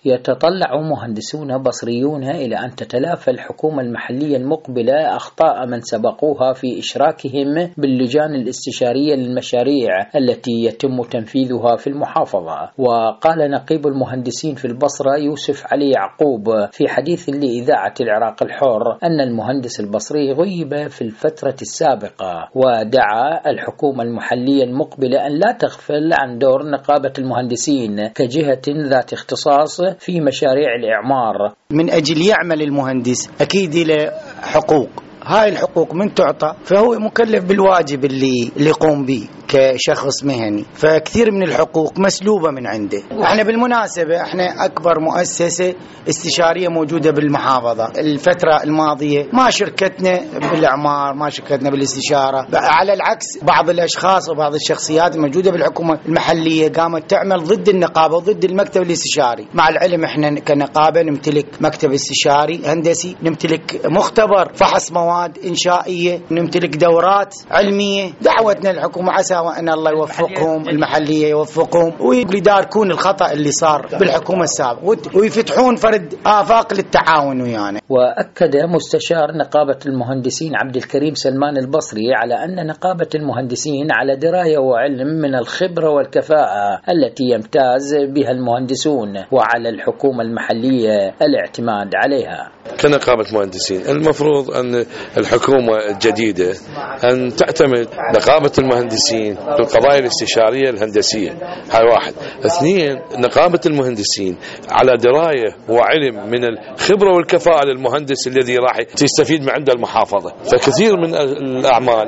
يتطلع مهندسون بصريون إلى أن تتلافى الحكومة المحلية المقبلة أخطاء من سبقوها في إشراكهم باللجان الاستشارية للمشاريع التي يتم تنفيذها في المحافظة. وقال نقيب المهندسين في البصرة يوسف علي يعقوب في حديث لإذاعة العراق الحر أن المهندس البصري غيب في الفترة السابقة، ودعا الحكومة المحلية المقبلة أن لا تغفل عن دور نقابة المهندسين كجهة ذات اختصاص في مشاريع الإعمار. من أجل يعمل المهندس أكيد له حقوق، هاي الحقوق من تعطى فهو مكلف بالواجب اللي يقوم به كشخص مهني، فكثير من الحقوق مسلوبة من عنده. احنا بالمناسبة احنا أكبر مؤسسة استشارية موجودة بالمحافظة. الفترة الماضية ما شركتنا بالإعمار، ما شركتنا بالاستشارة، على العكس بعض الأشخاص وبعض الشخصيات الموجودة بالحكومة المحلية قامت تعمل ضد النقابة وضد المكتب الاستشاري. مع العلم احنا كنقابة نمتلك مكتب استشاري هندسي، نمتلك مختبر فحص مواد إنشائية، نمتلك دورات علمية. دعوتنا الحكومة عسى وأن الله يوفقهم، المحلية يوفقهم ويداركون الخطأ اللي صار بالحكومة السابقة ويفتحون فرد آفاق للتعاون ويانا. وأكد مستشار نقابة المهندسين عبد الكريم سلمان البصري على أن نقابة المهندسين على دراية وعلم من الخبرة والكفاءة التي يمتاز بها المهندسون، وعلى الحكومة المحلية الاعتماد عليها. كنقابة مهندسين المفروض أن الحكومة الجديدة أن تعتمد نقابة المهندسين بالقضايا الاستشارية الهندسية، هاي واحد. اثنين، نقابة المهندسين على دراية وعلم من الخبرة والكفاءة للمهندس الذي راح تستفيد من عنده المحافظة. فكثير من الأعمال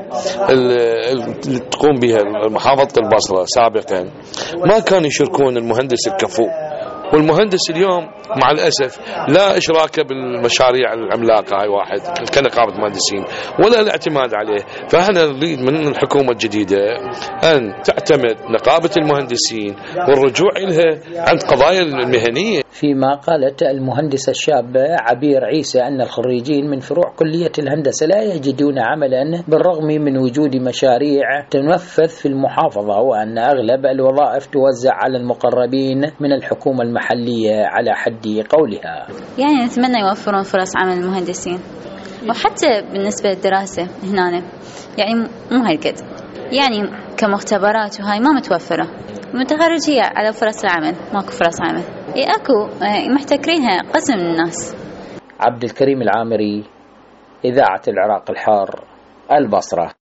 اللي تقوم بها محافظة البصرة سابقا ما كانوا يشاركون المهندس الكفؤ، والمهندس اليوم مع الأسف لا إشراكه بالمشاريع العملاقة، هاي واحد كنقابة مهندسين ولا الاعتماد عليه. فاحنا نريد من الحكومة الجديدة أن تعتمد نقابة المهندسين والرجوع إلها عند قضايا المهنية. فيما قالت المهندسة الشابة عبير عيسى أن الخريجين من فروع كلية الهندسة لا يجدون عملا بالرغم من وجود مشاريع تنفذ في المحافظة، وأن أغلب الوظائف توزع على المقربين من الحكومة المحلية على حد قولها. يعني نتمنى يوفرون فرص عمل المهندسين، وحتى بالنسبة للدراسة هنا يعني مو هالقد، يعني كمختبرات وهاي ما متوفرة. متخرجية على فرص العمل ماكو فرص عمل، اكو محتكرينها قسم من الناس. عبد الكريم العامري، إذاعة العراق الحار، البصرة.